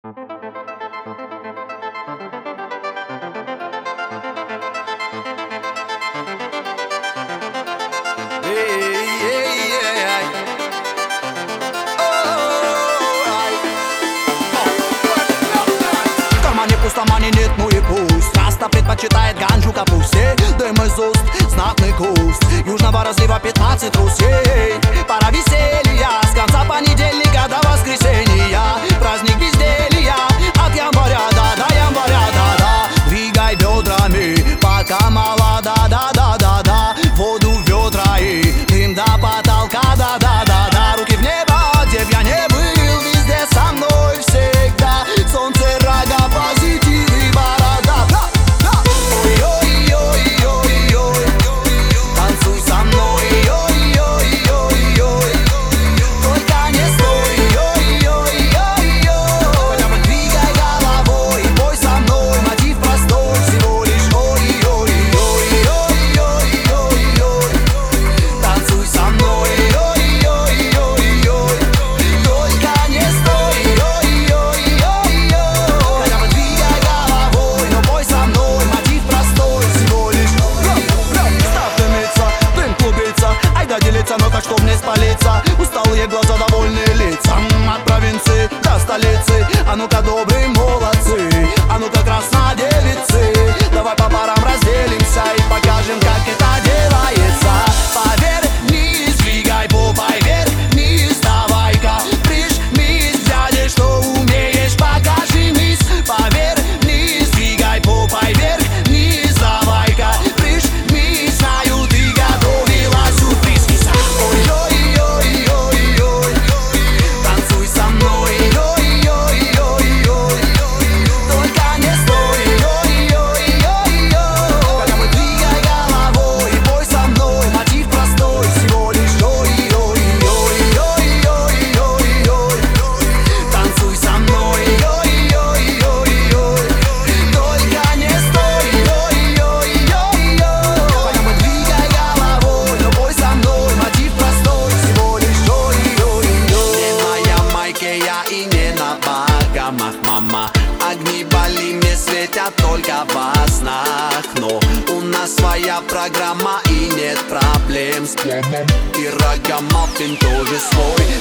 В кармане пусто, мани нет, ну и пусть. Раста предпочитает ганджу капусте. Дым из уст, знатный куст южного разлива 15 русей. Пора веселья, с конца понедельника до воскресенья. Праздник безделья, от января до января, да-да. Двигай бедрами, пока молода, да-да-да-да. Воду в ведра и дым до потолка, да-да-да-да. Руки в небо, где б я не был, везде со мной всегда. Солнце, рога, позитив и борода. Ой-ой-ой-ой-ой, танцуй со мной, ой-ой-ой-ой-ой. Только не стой, ой-ой-ой-ой. Хотя бы двигай головой, пой со мной. Мотив простой, всего лишь ой-ой-ой-ой-ой-ой. Танцуй со мной, ой-ой-ой-ой-ой. Только не стой, ой-ой-ой-ой. Хотя бы двигай головой, но пой со мной. Мотив простой, всего лишь Став дымиться, дым клубится, айда делиться, но так, чтоб не спалиться. Усталые глаза, довольные лица, от провинции до столицы. А ну-ка, добрые молодцы, а ну-ка, краснодевицы. Давай по парам разделимся и покажем, как это делается. Поверь, вниз, двигай попой вверх, вниз, давай-ка прижмись, дядя, что умеешь, покажи мисс. Поверь, вниз, двигай попой вверх, вниз, давай-ка прижмись. Знаю, ты готовила сюрприз. Ой-ой-ой-ой-ой, танцуй со мной, ой-ой-ой-ой-ой. Только не стой, ой-ой-ой-ой. Хотя бы двигай головой и пой со мной. Мотив простой, всего лишь ой-ой-ой-ой-ой-ой. Танцуй со мной, ой-ой-ой-ой-ой. Только не стой, ой-ой-ой-ой. Хотя бы двигай головой, но пой со мной. Мотив простой, всего лишь ой-ой-ой. Не на Ямайке я и не на Багамах, мама. Огни Бали мне светят только во снах. Но у нас своя программа и нет проблем с планом. И рагамаффин тоже свой.